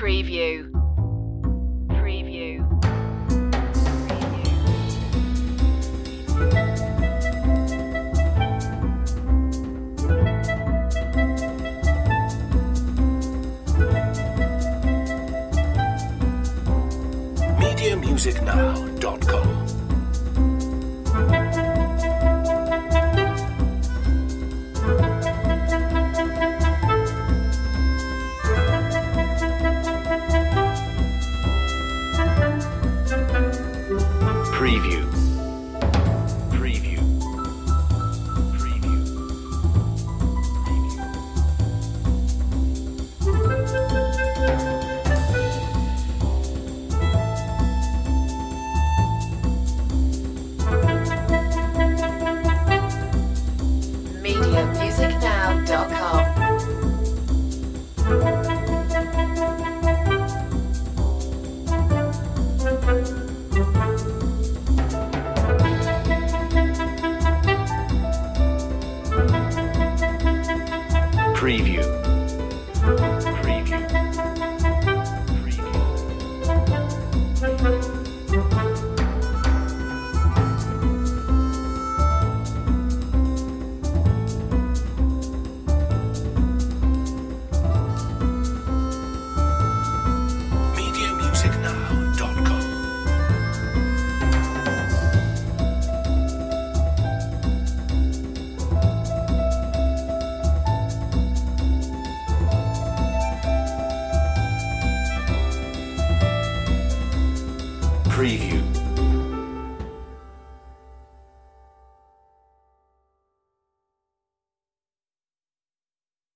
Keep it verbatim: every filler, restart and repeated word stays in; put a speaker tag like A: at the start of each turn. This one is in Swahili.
A: Preview. Preview.
B: media music now dot com. Preview. Preview. Preview.
A: media music now dot com.
B: Preview. Preview. media music now dot com. Preview.